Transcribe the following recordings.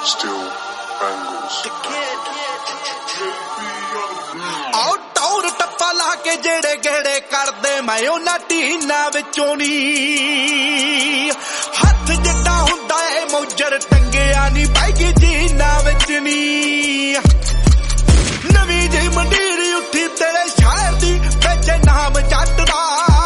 Still bangles. आओ टौर टप्पा ला के जेड़े गेड़े कर दे मैं उन्हां टीना विचों नी हथ जिद्दां हुंदा ए मौजर टंगिया नी बैगी जीना विच नी नवीं जी मंडीर उठी तेरे शहर दी विच नाम जट दा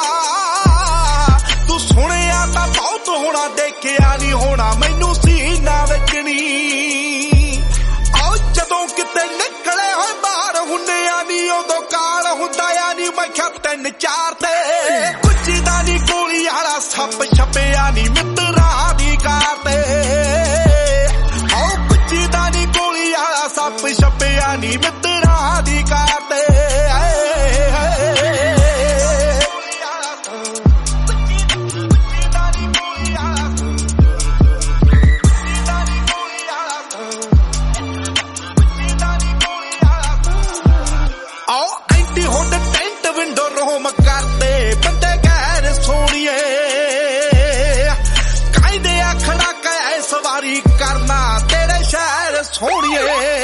तू सुणिया तां बहुत होना देखिया नी होना मैनू सीना विच नी आओ जदों किते निकले होए बाहर हुंदे नी उदों काल हुंदा नी मैं क्या 3-4 ते कुच्ची दा नी गोली आला सप छपिया नी मित्रा दी कार ते आओ कुच्ची दा नी गोली आला सप छपिया नी मित्रा दी कार ते करना तेरे शहर सोनिए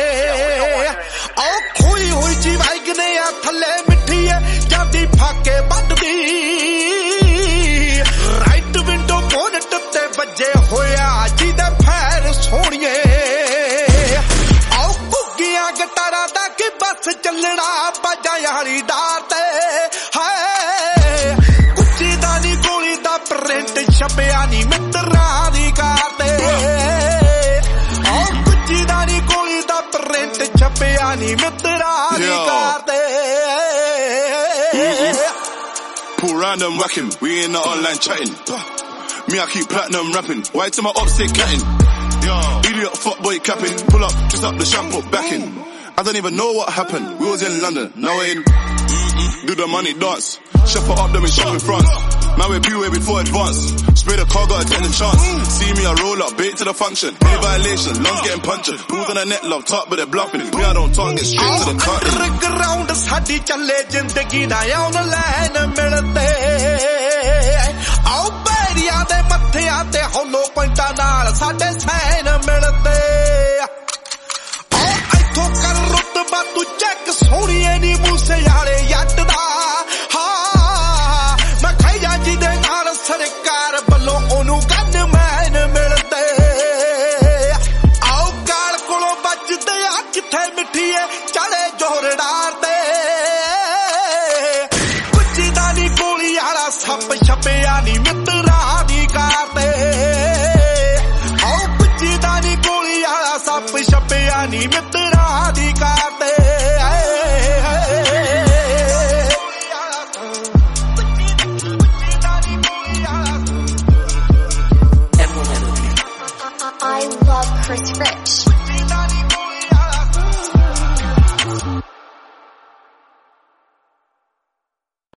आओ खोई हुई जी वाइगने आ थले मिठी है जादी फाके बददी राइट विंडो बोनट ते बजे होया जिदे फैर सोनिए आओ कुगियां गटारा दा कि बस चलना बाजा यारी डार ते हाय कुच्ची दा नी गोली दा प्रिंट छपिया नी मित्रा दी कार ते Pull round and whack him, we in the online chatting. Me, I keep platinum rapping. Why to my ops, they catting? Idiot fuckboy capping. Pull up, just up the shampoo, backing. I don't even know what happened. We was in London, now we're in. Do the money dance. Shuffle up them in shop in France. Man, we're way before advance. Spray the car, got a 10 chance. See me, I roll up, bait to the function. Any violation, lungs getting punctured. Pools on the net, love, talk, but they're bluffing. Me, I don't talk, get straight to the cut. Underground, साडी चले जिंदगी ना on the line मिलते. आओ बैरिया दे मत्थे आते होलो पॉइंटा नाल साडे सैन मिलते. आओ इथों कर रुतबा तू चेक सोनिए नी मूसे यारे जट दा. सरकार बल्लों ओनू गन मैन मिलते. आओ गाल कोलों बजदे आ किथे मिठीए चढ़े जोर डारदे. कुच्ची दा नी गोली आला सप छपिया नी मित्रा दी कार ते. आओ कुच्ची दा नी गोली आला सप छपिया नी मित्रा दी कार